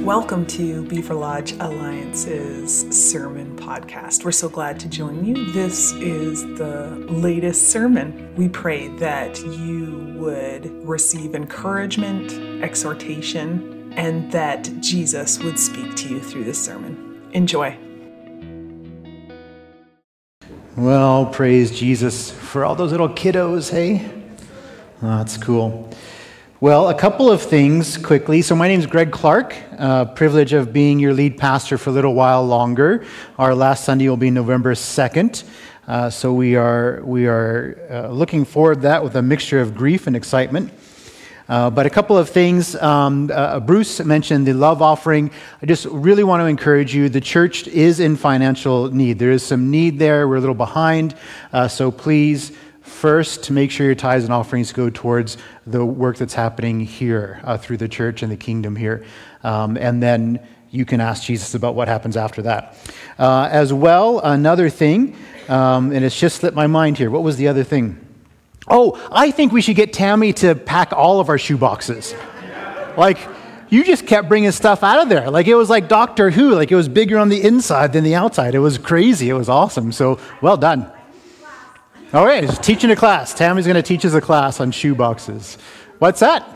Welcome to Beaver Lodge Alliance's sermon podcast. We're so glad to join you. This is the latest sermon. We pray that you would receive encouragement, exhortation, and that Jesus would speak to you through this sermon. Enjoy. Well, praise Jesus for all those little kiddos, hey? Oh, that's cool. Well, a couple of things quickly. So my name is Greg Clark, privilege of being your lead pastor for a little while longer. Our last Sunday will be November 2nd. So we are looking forward to that with a mixture of grief and excitement. But a couple of things. Bruce mentioned the love offering. I just really want to encourage you. The church is in financial need. There is some need there. We're a little behind. So please, first, to make sure your tithes and offerings go towards the work that's happening here through the church and the kingdom here. And then you can ask Jesus about what happens after that. As well, another thing, and it's just slipped my mind here. What was the other thing? Oh, I think we should get Tammy to pack all of our shoe boxes. Like, you just kept bringing stuff out of there. Like, it was like Doctor Who. Like, it was bigger on the inside than the outside. It was crazy. It was awesome. So, well done. All right, he's teaching a class. Tammy's going to teach us a class on shoe boxes. What's that?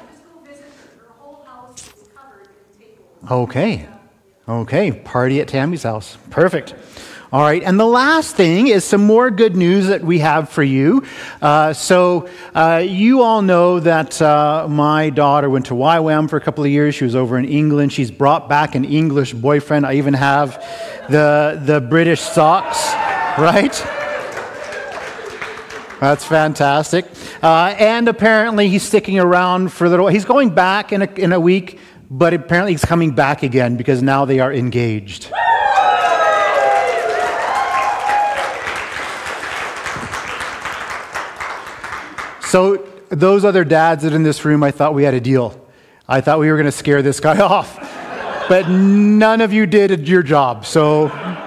Okay, party at Tammy's house. Perfect. All right, and the last thing is some more good news that we have for you. So you all know that my daughter went to YWAM for a couple of years. She was over in England. She's brought back an English boyfriend. I even have the British socks, right? That's fantastic. And apparently he's sticking around for a little while. He's going back in a week, but apparently he's coming back again because now they are engaged. So those other dads that are in this room, I thought we had a deal. I thought we were going to scare this guy off. But none of you did your job. So,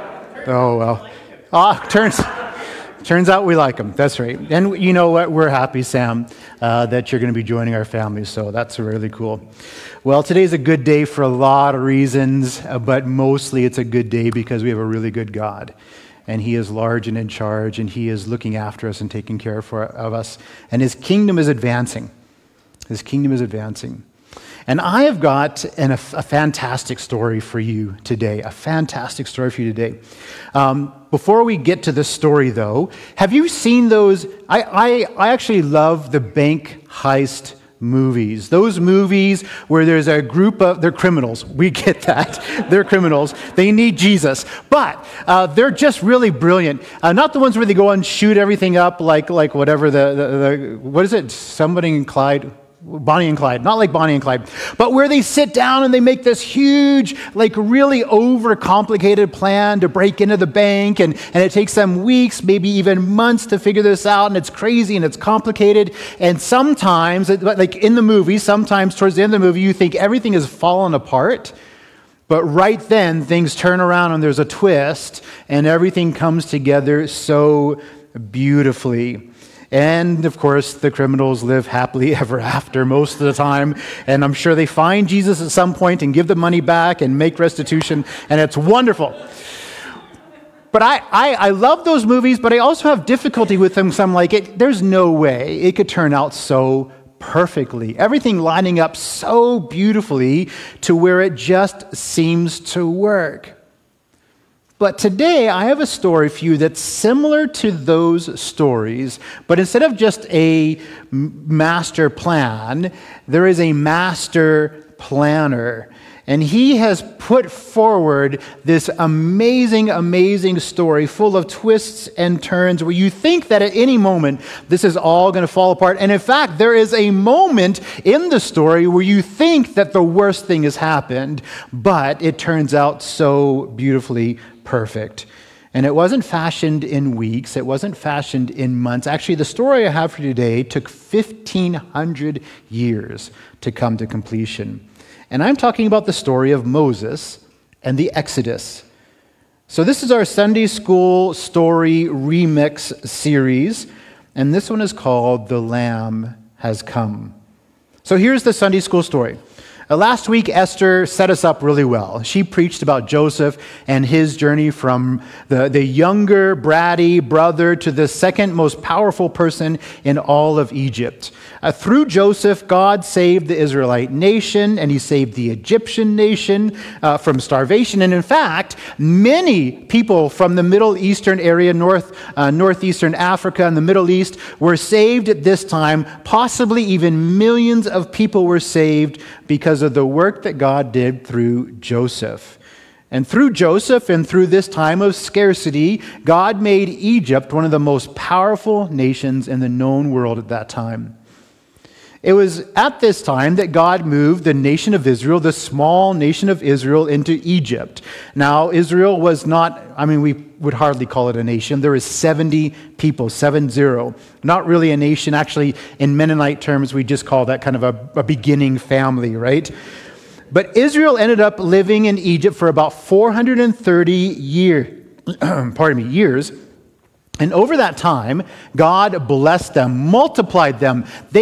oh well. Turns out we like him. That's right. And you know what? We're happy, Sam, that you're going to be joining our family. So that's really cool. Well, today's a good day for a lot of reasons, but mostly it's a good day because we have a really good God. And He is large and in charge, and He is looking after us and taking care of us. And His kingdom is advancing. His kingdom is advancing. And I have got a fantastic story for you today. A fantastic story for you today. Before we get to this story, though, have you seen those? I actually love the bank heist movies. Those movies where there's a group of, they're criminals. We get that. They're criminals. They need Jesus. But they're just really brilliant. Not the ones where they go and shoot everything up like whatever the what is it? Somebody in Clyde. Bonnie and Clyde, not like Bonnie and Clyde, but where they sit down and they make this huge, like really overcomplicated plan to break into the bank, and it takes them weeks, maybe even months to figure this out, and it's crazy and it's complicated, and sometimes, like in the movie, sometimes towards the end of the movie, you think everything has fallen apart, but right then, things turn around and there's a twist, and everything comes together so beautifully. And, of course, the criminals live happily ever after most of the time. And I'm sure they find Jesus at some point and give the money back and make restitution. And it's wonderful. But I love those movies, but I also have difficulty with them. So I'm like, there's no way it could turn out so perfectly. Everything lining up so beautifully to where it just seems to work. But today, I have a story for you that's similar to those stories, but instead of just a master plan, there is a master planner. And he has put forward this amazing, amazing story full of twists and turns where you think that at any moment this is all going to fall apart. And in fact, there is a moment in the story where you think that the worst thing has happened, but it turns out so beautifully perfect. And it wasn't fashioned in weeks. It wasn't fashioned in months. Actually, the story I have for you today took 1,500 years to come to completion. And I'm talking about the story of Moses and the Exodus. So this is our Sunday School Story Remix series, and this one is called The Lamb Has Come. So here's the Sunday School story. Last week, Esther set us up really well. She preached about Joseph and his journey from the younger, bratty brother to the second most powerful person in all of Egypt. Through Joseph, God saved the Israelite nation, and he saved the Egyptian nation from starvation. And in fact, many people from the Middle Eastern area, northeastern Africa and the Middle East, were saved at this time. Possibly even millions of people were saved because of the work that God did through Joseph. And through Joseph and through this time of scarcity, God made Egypt one of the most powerful nations in the known world at that time. It was at this time that God moved the nation of Israel, the small nation of Israel, into Egypt. Now, Israel was not, we would hardly call it a nation. There was 70 people, 7-0. Not really a nation. Actually, in Mennonite terms, we just call that kind of a beginning family, right? But Israel ended up living in Egypt for about 430 years. And over that time, God blessed them, multiplied them.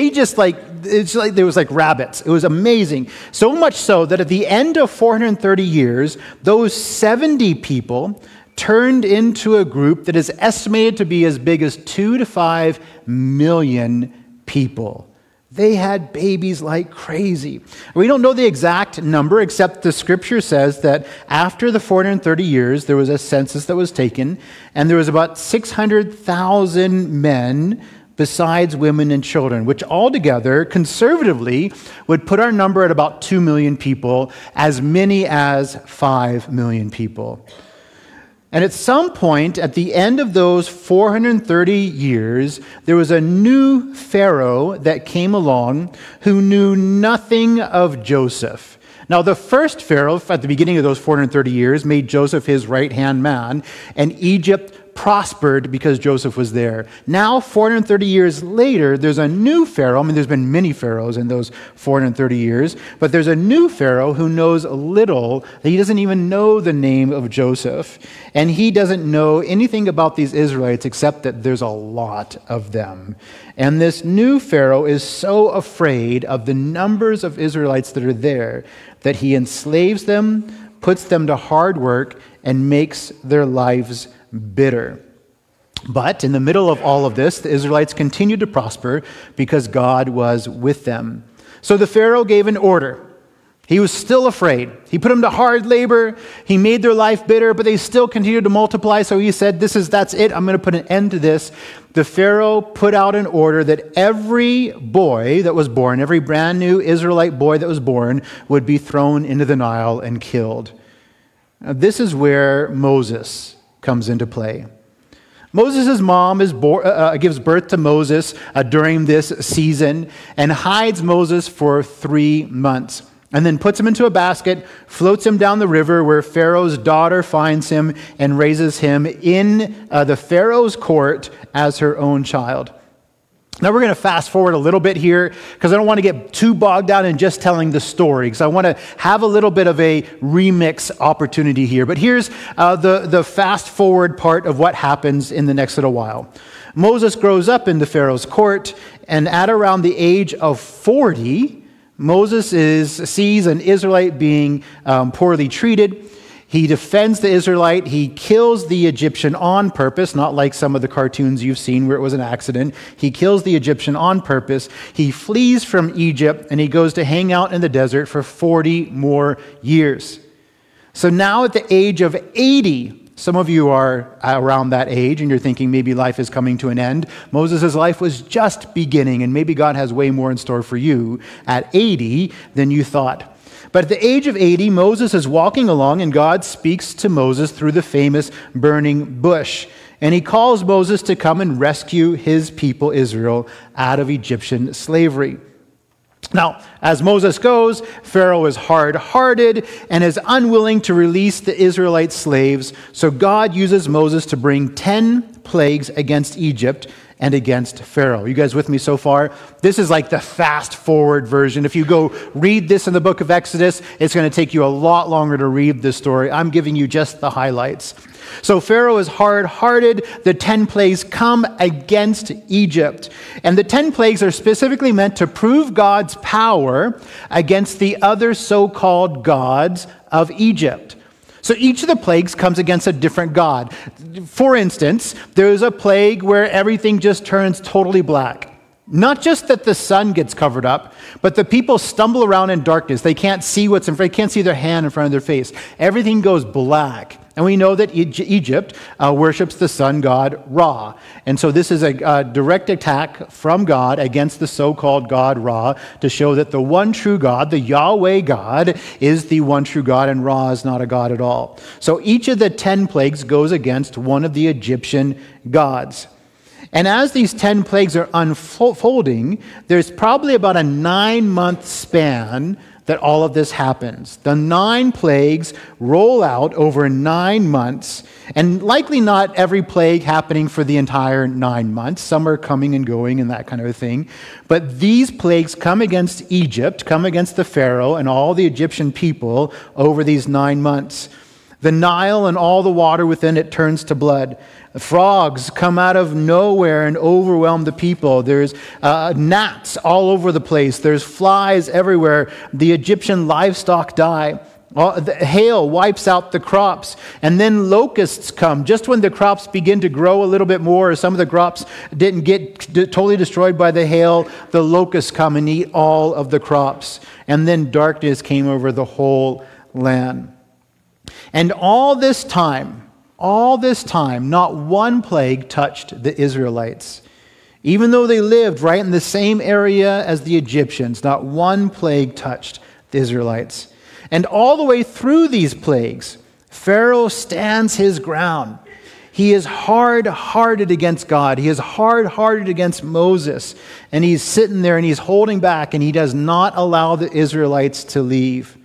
It's like there was like rabbits. It was amazing. So much so that at the end of 430 years, those 70 people turned into a group that is estimated to be as big as 2 to 5 million people. They had babies like crazy. We don't know the exact number, except the scripture says that after the 430 years, there was a census that was taken, and there was about 600,000 men besides women and children, which altogether, conservatively, would put our number at about 2 million people, as many as 5 million people. And at some point, at the end of those 430 years, there was a new Pharaoh that came along who knew nothing of Joseph. Now, the first Pharaoh, at the beginning of those 430 years, made Joseph his right-hand man, and Egypt prospered because Joseph was there. Now, 430 years later, there's a new Pharaoh. There's been many pharaohs in those 430 years, but there's a new Pharaoh who knows little. He doesn't even know the name of Joseph, and he doesn't know anything about these Israelites except that there's a lot of them. And this new Pharaoh is so afraid of the numbers of Israelites that are there that he enslaves them, puts them to hard work, and makes their lives bitter. But in the middle of all of this, the Israelites continued to prosper because God was with them. So the Pharaoh gave an order. He was still afraid. He put them to hard labor. He made their life bitter, but they still continued to multiply. So he said, that's it. I'm going to put an end to this. The Pharaoh put out an order that every boy that was born, every brand new Israelite boy that was born, would be thrown into the Nile and killed. Now, this is where Moses comes into play. Moses' mom gives birth to Moses during this season and hides Moses for 3 months, and then puts him into a basket, floats him down the river where Pharaoh's daughter finds him and raises him in the Pharaoh's court as her own child. Now we're going to fast forward a little bit here because I don't want to get too bogged down in just telling the story, because I want to have a little bit of a remix opportunity here. But here's the fast forward part of what happens in the next little while. Moses grows up in the Pharaoh's court, and at around the age of 40, Moses sees an Israelite being poorly treated. He defends the Israelite. He kills the Egyptian on purpose, not like some of the cartoons you've seen where it was an accident. He kills the Egyptian on purpose. He flees from Egypt, and he goes to hang out in the desert for 40 more years. So now at the age of 80, some of you are around that age, and you're thinking maybe life is coming to an end. Moses' life was just beginning, and maybe God has way more in store for you at 80 than you thought. But at the age of 80, Moses is walking along, and God speaks to Moses through the famous burning bush. And he calls Moses to come and rescue his people, Israel, out of Egyptian slavery. Now, as Moses goes, Pharaoh is hard-hearted and is unwilling to release the Israelite slaves. So God uses Moses to bring 10 plagues against Egypt. and against Pharaoh. You guys with me so far? This is like the fast forward version. If you go read this in the book of Exodus, it's going to take you a lot longer to read this story. I'm giving you just the highlights. So Pharaoh is hard-hearted. The 10 plagues come against Egypt. And the 10 plagues are specifically meant to prove God's power against the other so-called gods of Egypt. So each of the plagues comes against a different god. For instance, there's a plague where everything just turns totally black. Not just that the sun gets covered up, but the people stumble around in darkness. They can't see what's in front. They can't see their hand in front of their face. Everything goes black. And we know that Egypt worships the sun god Ra. And so this is a direct attack from God against the so-called god Ra to show that the one true God, the Yahweh God, is the one true God, and Ra is not a god at all. So each of the 10 plagues goes against one of the Egyptian gods. And as these 10 plagues are unfolding, there's probably about a 9-month span that all of this happens. The 9 plagues roll out over 9 months, and likely not every plague happening for the entire 9 months. Some are coming and going and that kind of a thing. But these plagues come against Egypt, come against the Pharaoh and all the Egyptian people over these 9 months. The Nile and all the water within it turns to blood. Frogs come out of nowhere and overwhelm the people. There's gnats all over the place. There's flies everywhere. The Egyptian livestock die. The hail wipes out the crops. And then locusts come. Just when the crops begin to grow a little bit more, or some of the crops didn't get totally destroyed by the hail, the locusts come and eat all of the crops. And then darkness came over the whole land. And all this time, not one plague touched the Israelites. Even though they lived right in the same area as the Egyptians, not one plague touched the Israelites. And all the way through these plagues, Pharaoh stands his ground. He is hard-hearted against God. He is hard-hearted against Moses. And he's sitting there and he's holding back, and he does not allow the Israelites to leave.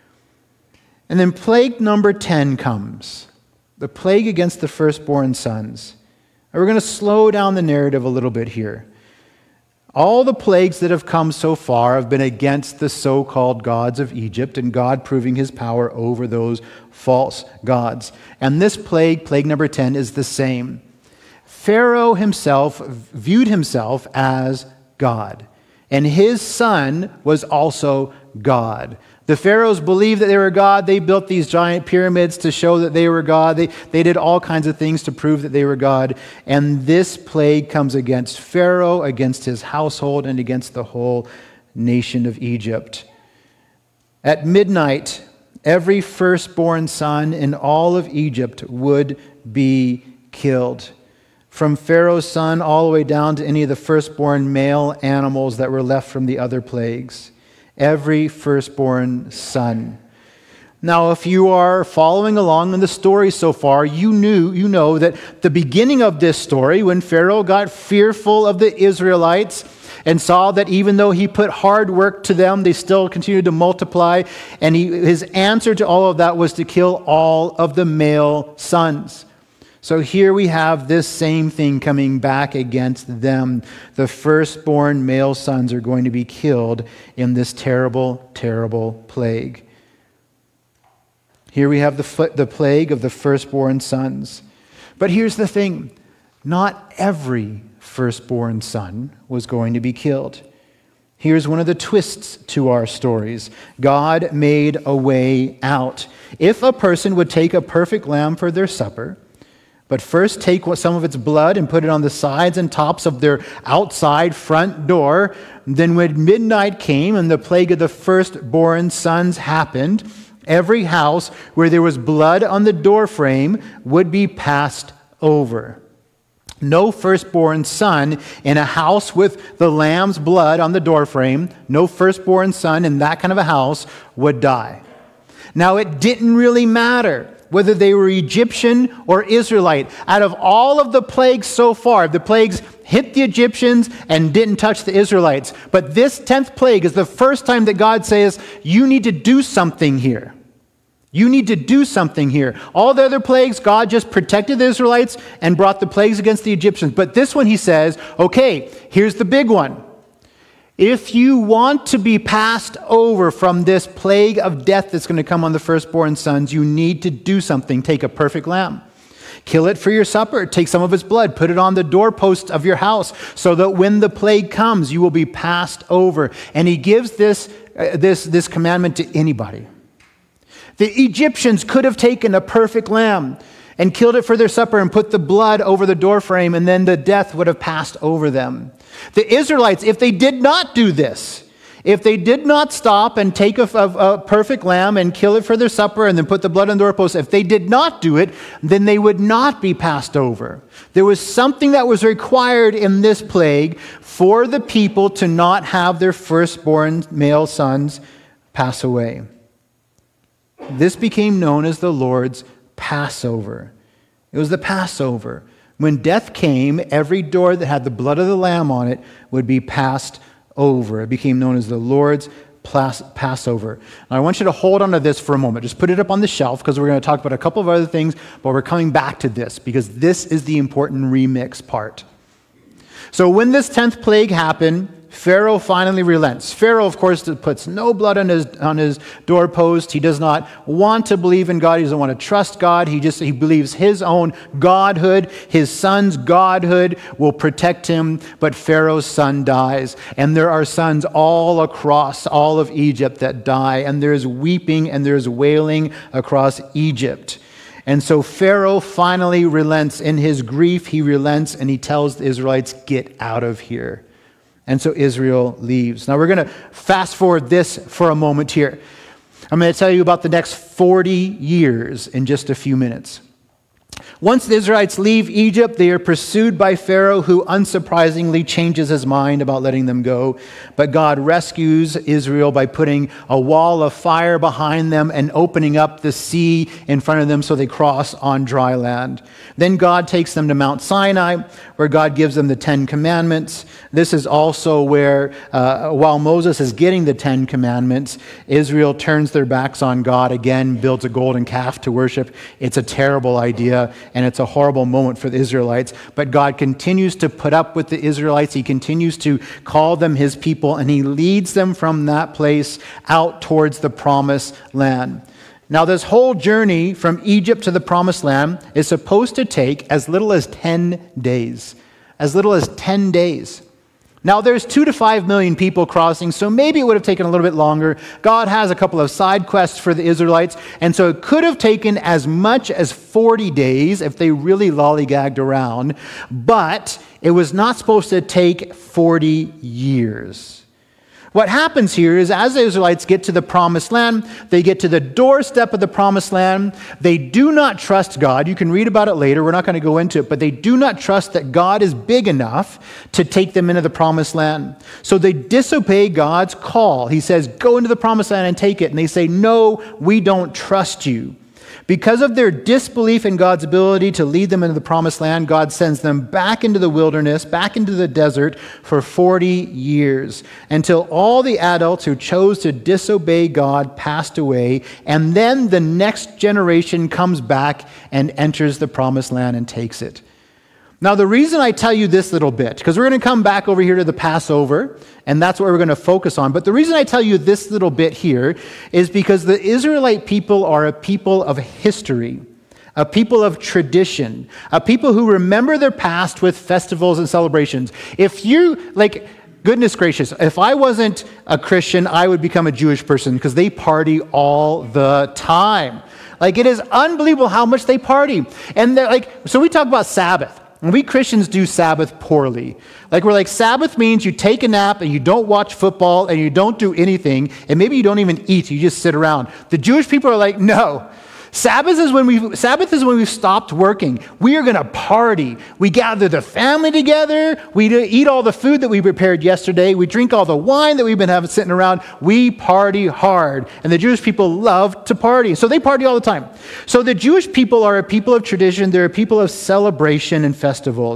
And then plague number 10 comes. The plague against the firstborn sons. And we're going to slow down the narrative a little bit here. All the plagues that have come so far have been against the so-called gods of Egypt, and God proving his power over those false gods. And this plague, plague number 10, is the same. Pharaoh himself viewed himself as God, and his son was also God. The pharaohs believed that they were God. They built these giant pyramids to show that they were God. They did all kinds of things to prove that they were God. And this plague comes against Pharaoh, against his household, and against the whole nation of Egypt. At midnight, every firstborn son in all of Egypt would be killed. From Pharaoh's son all the way down to any of the firstborn male animals that were left from the other plagues. Every firstborn son. Now, if you are following along in the story so far, you know that the beginning of this story, when Pharaoh got fearful of the Israelites and saw that even though he put hard work to them, they still continued to multiply, and his answer to all of that was to kill all of the male sons. So here we have this same thing coming back against them. The firstborn male sons are going to be killed in this terrible, terrible plague. Here we have the plague of the firstborn sons. But here's the thing. Not every firstborn son was going to be killed. Here's one of the twists to our stories. God made a way out. If a person would take a perfect lamb for their supper, but first take some of its blood and put it on the sides and tops of their outside front door. Then when midnight came and the plague of the firstborn sons happened, every house where there was blood on the doorframe would be passed over. No firstborn son in a house with the lamb's blood on the doorframe, no firstborn son in that kind of a house would die. Now, it didn't really matter whether they were Egyptian or Israelite. Out of all of the plagues so far, the plagues hit the Egyptians and didn't touch the Israelites. But this 10th plague is the first time that God says, you need to do something here. You need to do something here. All the other plagues, God just protected the Israelites and brought the plagues against the Egyptians. But this one, he says, okay, here's the big one. If you want to be passed over from this plague of death that's going to come on the firstborn sons, you need to do something. Take a perfect lamb. Kill it for your supper. Take some of its blood. Put it on the doorpost of your house so that when the plague comes, you will be passed over. And he gives this commandment to anybody. The Egyptians could have taken a perfect lamb and killed it for their supper and put the blood over the doorframe, and then the death would have passed over them. The Israelites, if they did not do this, if they did not stop and take a perfect lamb and kill it for their supper and then put the blood on the doorpost, if they did not do it, then they would not be passed over. There was something that was required in this plague for the people to not have their firstborn male sons pass away. This became known as the Lord's Passover. It was the Passover. When death came, every door that had the blood of the lamb on it would be passed over. It became known as the Lord's Passover. Now, I want you to hold on to this for a moment. Just put it up on the shelf because we're going to talk about a couple of other things, but we're coming back to this because this is the important remix part. So when this 10th plague happened, Pharaoh finally relents. Pharaoh, of course, puts no blood on his doorpost. He does not want to believe in God. He doesn't want to trust God. He believes his own godhood, his son's godhood will protect him. But Pharaoh's son dies. And there are sons all across all of Egypt that die. And there's weeping and there's wailing across Egypt. And so Pharaoh finally relents. In his grief, he relents and he tells the Israelites, get out of here. And so Israel leaves. Now we're going to fast forward this for a moment here. I'm going to tell you about the next 40 years in just a few minutes. Once the Israelites leave Egypt, they are pursued by Pharaoh, who unsurprisingly changes his mind about letting them go. But God rescues Israel by putting a wall of fire behind them and opening up the sea in front of them so they cross on dry land. Then God takes them to Mount Sinai, where God gives them the 10 Commandments. This is also where, while Moses is getting the 10 Commandments, Israel turns their backs on God again, builds a golden calf to worship. It's a terrible idea, and it's a horrible moment for the Israelites. But God continues to put up with the Israelites. He continues to call them his people, and he leads them from that place out towards the promised land. Now, this whole journey from Egypt to the promised land is supposed to take as little as 10 days. As little as 10 days. Now, there's 2 to 5 million people crossing, so maybe it would have taken a little bit longer. God has a couple of side quests for the Israelites, and so it could have taken as much as 40 days if they really lollygagged around, but it was not supposed to take 40 years. What happens here is as the Israelites get to the promised land, they get to the doorstep of the promised land. They do not trust God. You can read about it later. We're not going to go into it, but they do not trust that God is big enough to take them into the promised land. So they disobey God's call. He says, go into the promised land and take it. And they say, no, we don't trust you. Because of their disbelief in God's ability to lead them into the promised land, God sends them back into the wilderness, back into the desert for 40 years, until all the adults who chose to disobey God passed away, and then the next generation comes back and enters the promised land and takes it. Now, the reason I tell you this little bit, because we're going to come back over here to the Passover, and that's what we're going to focus on. But the reason I tell you this little bit here is because the Israelite people are a people of history, a people of tradition, a people who remember their past with festivals and celebrations. If you, goodness gracious, if I wasn't a Christian, I would become a Jewish person because they party all the time. It is unbelievable how much they party. And so we talk about Sabbath. And we Christians do Sabbath poorly. Sabbath means you take a nap and you don't watch football and you don't do anything, and maybe you don't even eat, you just sit around. The Jewish people are like, no. Sabbath is when we've stopped working. We are going to party. We gather the family together. We eat all the food that we prepared yesterday. We drink all the wine that we've been having sitting around. We party hard. And the Jewish people love to party. So they party all the time. So the Jewish people are a people of tradition. They're a people of celebration and festivals.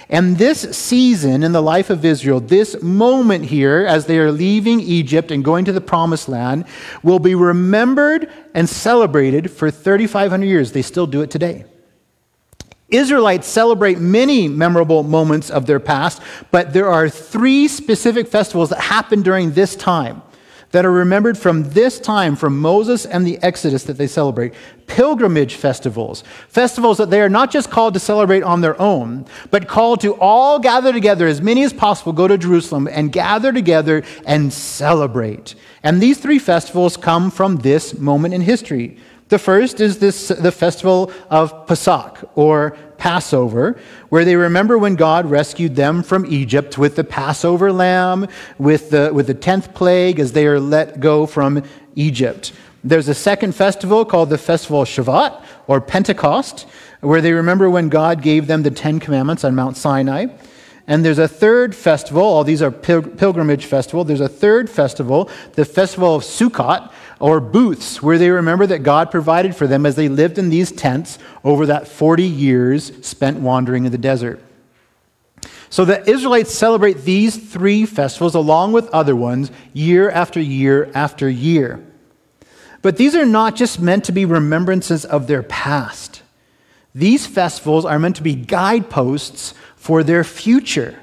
And this season in the life of Israel, this moment here, as they are leaving Egypt and going to the Promised Land, will be remembered and celebrated for 3,500 years. They still do it today. Israelites celebrate many memorable moments of their past, but there are 3 specific festivals that happened during this time that are remembered from this time, from Moses and the Exodus, that they celebrate. Pilgrimage festivals. Festivals that they are not just called to celebrate on their own, but called to all gather together, as many as possible, go to Jerusalem and gather together and celebrate. And these 3 festivals come from this moment in history. The first is the festival of Pesach, or Passover, where they remember when God rescued them from Egypt with the Passover lamb, with the 10th plague as they are let go from Egypt. There's a second festival called the Festival of Shavuot, or Pentecost, where they remember when God gave them the 10 Commandments on Mount Sinai. And there's a third festival, all these are pilgrimage festival. There's a third festival, the Festival of Sukkot, or booths, where they remember that God provided for them as they lived in these tents over that 40 years spent wandering in the desert. So the Israelites celebrate these 3 festivals along with other ones year after year after year. But these are not just meant to be remembrances of their past. These festivals are meant to be guideposts for their future.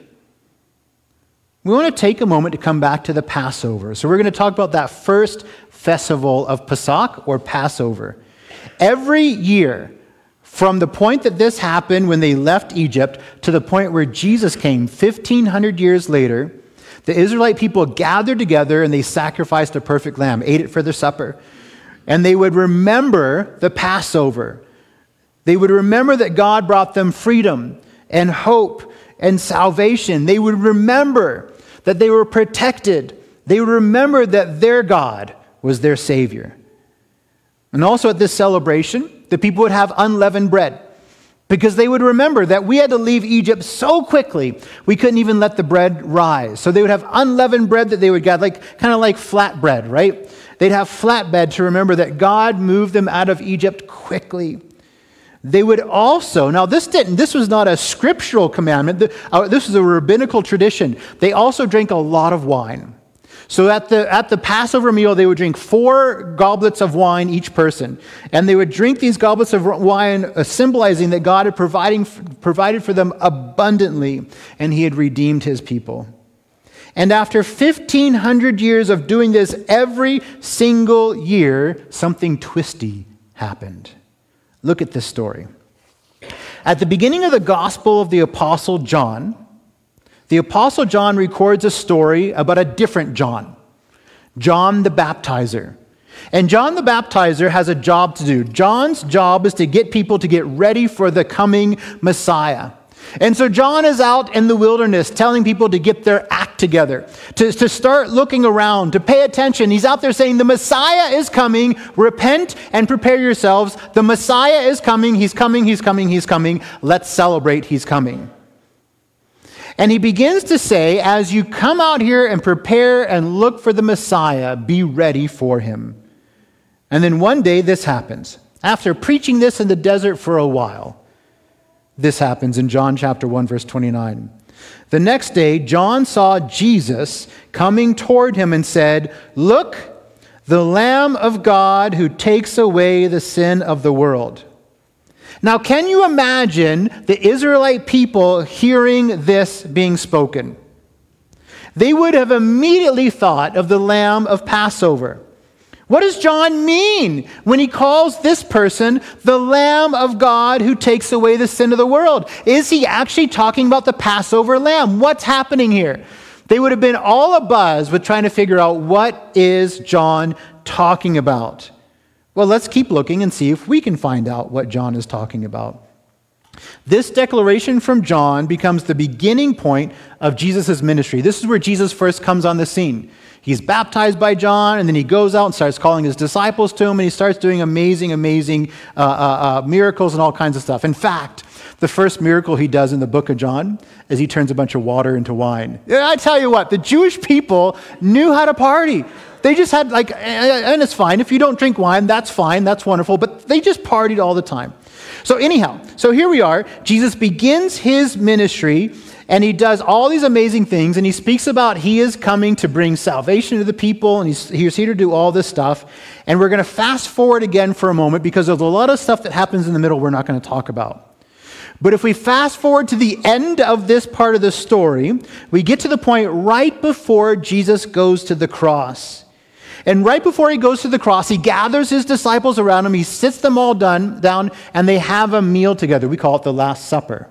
We want to take a moment to come back to the Passover. So we're going to talk about that first festival of Pesach, or Passover. Every year, from the point that this happened when they left Egypt to the point where Jesus came 1,500 years later, the Israelite people gathered together and they sacrificed a perfect lamb, ate it for their supper. And they would remember the Passover. They would remember that God brought them freedom and hope and salvation. They would remember that they were protected. They would remember that their God was their Savior. And also at this celebration, the people would have unleavened bread, because they would remember that we had to leave Egypt so quickly, we couldn't even let the bread rise. So they would have unleavened bread that they would get, kind of like flatbread, right? They'd have flatbread to remember that God moved them out of Egypt quickly. They would also, now this was not a scriptural commandment, this was a rabbinical tradition. They also drank a lot of wine. So at the Passover meal, they would drink 4 goblets of wine each person. And they would drink these goblets of wine, symbolizing that God had provided for them abundantly, and he had redeemed his people. And after 1,500 years of doing this every single year, something twisty happened. Look at this story. At the beginning of the Gospel of the Apostle John records a story about a different John, John the Baptizer. And John the Baptizer has a job to do. John's job is to get people to get ready for the coming Messiah. And so John is out in the wilderness telling people to get their act together, to start looking around, to pay attention. He's out there saying, the Messiah is coming. Repent and prepare yourselves. The Messiah is coming. He's coming. He's coming. He's coming. Let's celebrate. He's coming. And he begins to say, as you come out here and prepare and look for the Messiah, be ready for him. And then one day this happens. After preaching this in the desert for a while, this happens in John chapter 1, verse 29. The next day, John saw Jesus coming toward him and said, "Look, the Lamb of God who takes away the sin of the world." Now, can you imagine the Israelite people hearing this being spoken? They would have immediately thought of the Lamb of Passover. What does John mean when he calls this person the Lamb of God who takes away the sin of the world? Is he actually talking about the Passover lamb? What's happening here? They would have been all abuzz with trying to figure out, what is John talking about? Well, let's keep looking and see if we can find out what John is talking about. This declaration from John becomes the beginning point of Jesus' ministry. This is where Jesus first comes on the scene. He's baptized by John, and then he goes out and starts calling his disciples to him, and he starts doing amazing miracles and all kinds of stuff. In fact, the first miracle he does in the book of John is he turns a bunch of water into wine. I tell you what, the Jewish people knew how to party. They just had and it's fine. If you don't drink wine, that's fine. That's wonderful. But they just partied all the time. So anyhow, here we are. Jesus begins his ministry, and he does all these amazing things, and he speaks about he is coming to bring salvation to the people, and he's here to do all this stuff. And we're going to fast forward again for a moment because there's a lot of stuff that happens in the middle we're not going to talk about. But if we fast forward to the end of this part of the story, we get to the point right before Jesus goes to the cross. And right before he goes to the cross, he gathers his disciples around him, he sits them all down, and they have a meal together. We call it the Last Supper.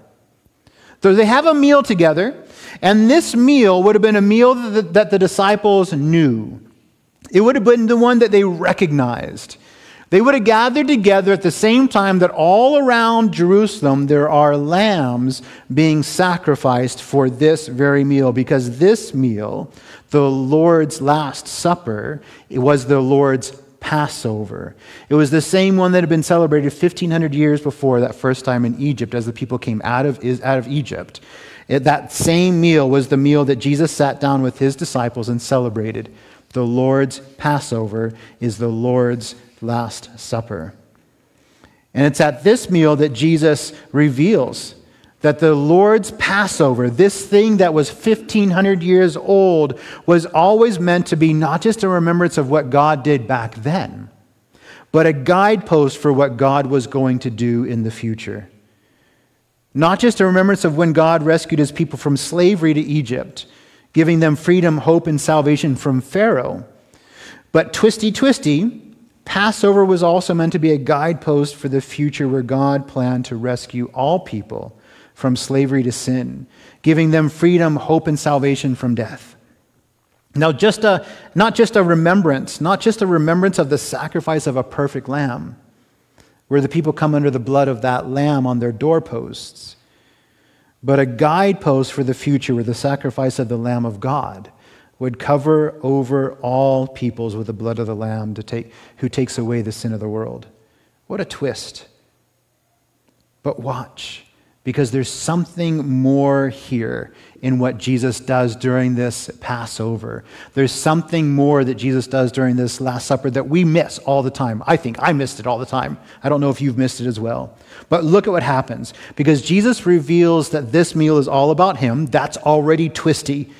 So they have a meal together, and this meal would have been a meal that the disciples knew. It would have been the one that they recognized. They would have gathered together at the same time that all around Jerusalem there are lambs being sacrificed for this very meal, because this meal, the Lord's Last Supper, it was the Lord's Passover. It was the same one that had been celebrated 1,500 years before, that first time in Egypt, as the people came out of Egypt. That same meal was the meal that Jesus sat down with his disciples and celebrated. The Lord's Passover is the Lord's Last Supper. And it's at this meal that Jesus reveals that the Lord's Passover, this thing that was 1,500 years old, was always meant to be not just a remembrance of what God did back then, but a guidepost for what God was going to do in the future. Not just a remembrance of when God rescued his people from slavery to Egypt, giving them freedom, hope, and salvation from Pharaoh, but twisty, Passover was also meant to be a guidepost for the future where God planned to rescue all people from slavery to sin, giving them freedom, hope, and salvation from death. Now, not just a remembrance of the sacrifice of a perfect lamb, where the people come under the blood of that lamb on their doorposts, but a guidepost for the future where the sacrifice of the Lamb of God would cover over all peoples with the blood of the Lamb who takes away the sin of the world. What a twist. But watch, because there's something more here in what Jesus does during this Passover. There's something more that Jesus does during this Last Supper that we miss all the time. I think I missed it all the time. I don't know if you've missed it as well. But look at what happens. Because Jesus reveals that this meal is all about him. That's already twisty.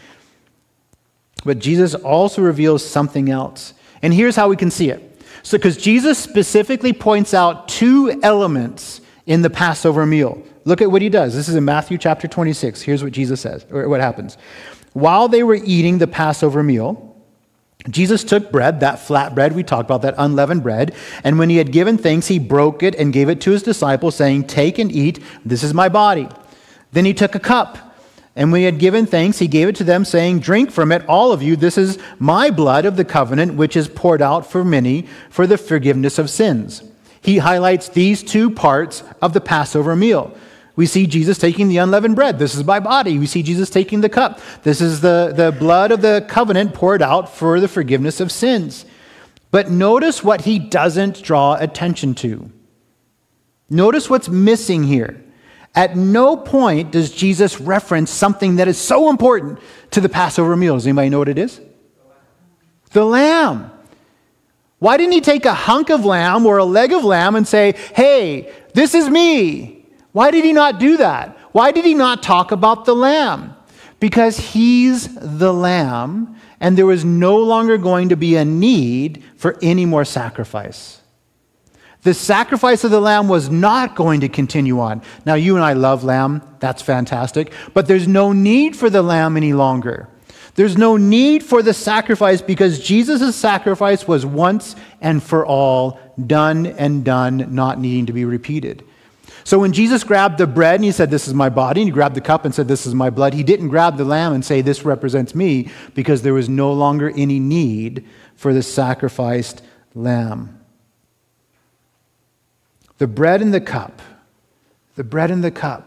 But Jesus also reveals something else. And here's how we can see it. So, because Jesus specifically points out two elements in the Passover meal. Look at what he does. This is in Matthew chapter 26. Here's what Jesus says, or what happens. While they were eating the Passover meal, Jesus took bread, that flat bread we talked about, that unleavened bread, and when he had given thanks, he broke it and gave it to his disciples, saying, "Take and eat, this is my body." Then he took a cup, and when he had given thanks, he gave it to them, saying, "Drink from it, all of you. This is my blood of the covenant, which is poured out for many for the forgiveness of sins." He highlights these two parts of the Passover meal. We see Jesus taking the unleavened bread. This is my body. We see Jesus taking the cup. This is the blood of the covenant poured out for the forgiveness of sins. But notice what he doesn't draw attention to. Notice what's missing here. At no point does Jesus reference something that is so important to the Passover meal. Does anybody know what it is? The lamb. Why didn't he take a hunk of lamb or a leg of lamb and say, "Hey, this is me"? Why did he not do that? Why did he not talk about the lamb? Because he's the lamb, and there was no longer going to be a need for any more sacrifice. The sacrifice of the lamb was not going to continue on. Now, you and I love lamb. That's fantastic. But there's no need for the lamb any longer. There's no need for the sacrifice because Jesus' sacrifice was once and for all, done and done, not needing to be repeated. So when Jesus grabbed the bread and he said, "This is my body," and he grabbed the cup and said, "This is my blood," he didn't grab the lamb and say, "This represents me," because there was no longer any need for the sacrificed lamb. The bread and the cup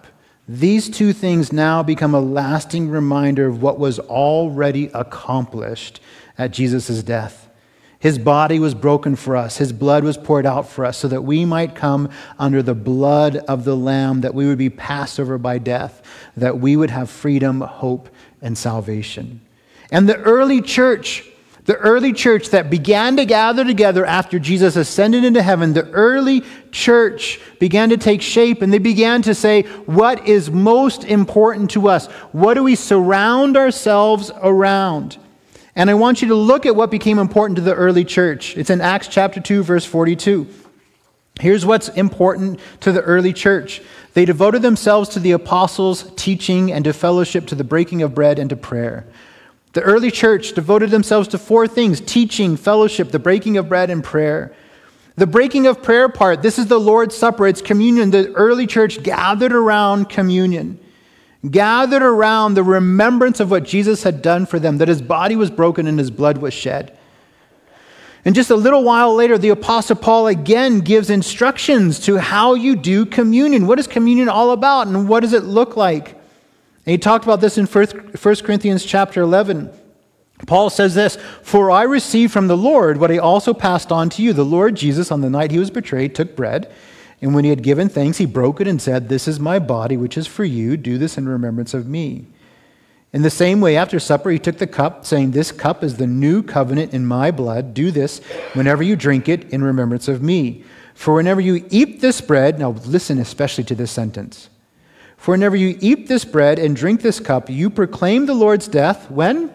These two things now become a lasting reminder of what was already accomplished at Jesus' death. His body was broken for us. His blood was poured out for us so that we might come under the blood of the Lamb, that we would be passed over by death, that we would have freedom, hope, and salvation. And the early church that began to gather together after Jesus ascended into heaven, the early church began to take shape, and they began to say, what is most important to us? What do we surround ourselves around? And I want you to look at what became important to the early church. It's in Acts chapter 2, verse 42. Here's what's important to the early church. They devoted themselves to the apostles' teaching and to fellowship, to the breaking of bread, and to prayer. The early church devoted themselves to four things: teaching, fellowship, the breaking of bread, and prayer. The breaking of prayer part, this is the Lord's Supper, it's communion. The early church gathered around communion, gathered around the remembrance of what Jesus had done for them, that his body was broken and his blood was shed. And just a little while later, the Apostle Paul again gives instructions to how you do communion. What is communion all about, and what does it look like? And he talked about this in 1 Corinthians chapter 11. Paul says this, "For I received from the Lord what I also passed on to you. The Lord Jesus, on the night he was betrayed, took bread, and when he had given thanks, he broke it and said, 'This is my body, which is for you. Do this in remembrance of me.' In the same way, after supper, he took the cup, saying, 'This cup is the new covenant in my blood. Do this whenever you drink it in remembrance of me. For whenever you eat this bread,'" now listen especially to this sentence, "For whenever you eat this bread and drink this cup, you proclaim the Lord's death," when?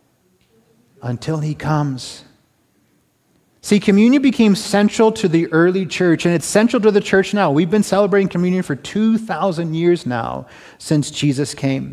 "Until he comes." See, communion became central to the early church, and it's central to the church now. We've been celebrating communion for 2,000 years now since Jesus came.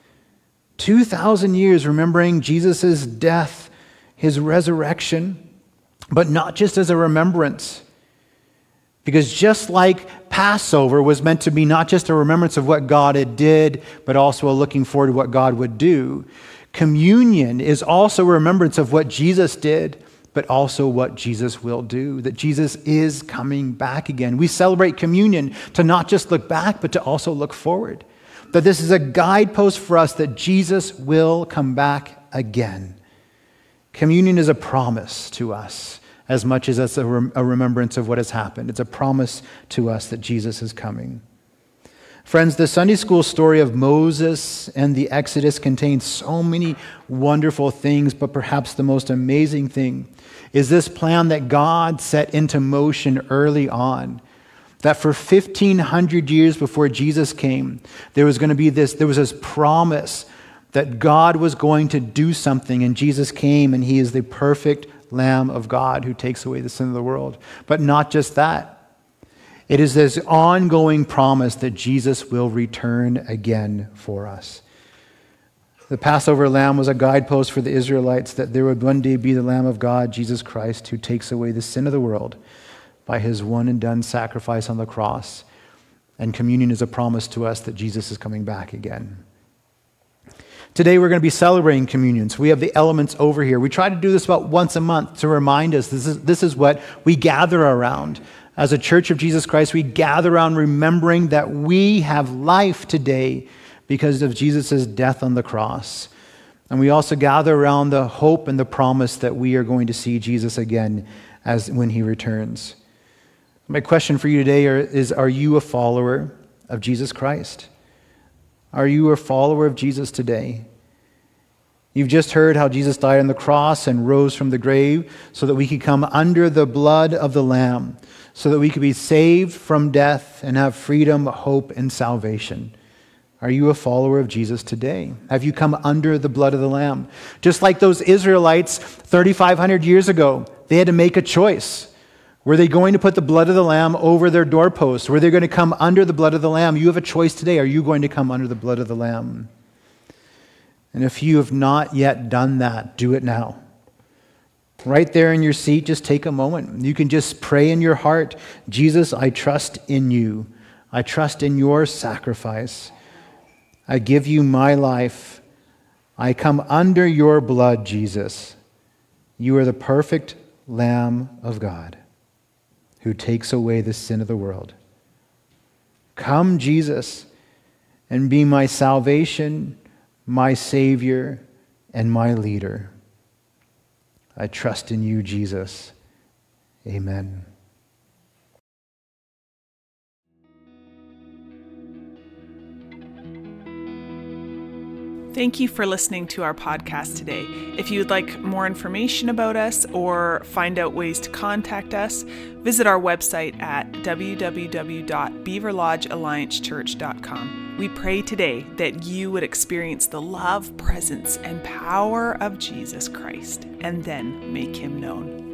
2,000 years remembering Jesus' death, his resurrection, but not just as a remembrance. Because just like Passover was meant to be not just a remembrance of what God had did, but also a looking forward to what God would do, communion is also a remembrance of what Jesus did, but also what Jesus will do, that Jesus is coming back again. We celebrate communion to not just look back, but to also look forward. That this is a guidepost for us that Jesus will come back again. Communion is a promise to us as much as it's a remembrance of what has happened. It's a promise to us that Jesus is coming. Friends, the Sunday school story of Moses and the Exodus contains so many wonderful things, but perhaps the most amazing thing is this plan that God set into motion early on. That for 1,500 years before Jesus came, there was this promise that God was going to do something, and Jesus came, and he is the perfect Lamb of God who takes away the sin of the world. But not just that. It is this ongoing promise that Jesus will return again for us. The Passover lamb was a guidepost for the Israelites that there would one day be the Lamb of God, Jesus Christ, who takes away the sin of the world by his one and done sacrifice on the cross. And communion is a promise to us that Jesus is coming back again. Today we're going to be celebrating communion. So we have the elements over here. We try to do this about once a month to remind us this is what we gather around. As a church of Jesus Christ, we gather around remembering that we have life today because of Jesus' death on the cross. And we also gather around the hope and the promise that we are going to see Jesus again when he returns. My question for you today is, are you a follower of Jesus Christ? Are you a follower of Jesus today? You've just heard how Jesus died on the cross and rose from the grave so that we could come under the blood of the Lamb, so that we could be saved from death and have freedom, hope, and salvation. Are you a follower of Jesus today? Have you come under the blood of the Lamb? Just like those Israelites 3,500 years ago, they had to make a choice. Were they going to put the blood of the Lamb over their doorposts? Were they going to come under the blood of the Lamb? You have a choice today. Are you going to come under the blood of the Lamb? And if you have not yet done that, do it now. Right there in your seat, just take a moment. You can just pray in your heart, Jesus, I trust in you. I trust in your sacrifice. I give you my life. I come under your blood, Jesus. You are the perfect Lamb of God who takes away the sin of the world. Come, Jesus, and be my salvation, my Savior, and my leader. I trust in you, Jesus. Amen. Thank you for listening to our podcast today. If you would like more information about us or find out ways to contact us, visit our website at www.beaverlodgealliancechurch.com. We pray today that you would experience the love, presence, and power of Jesus Christ and then make him known.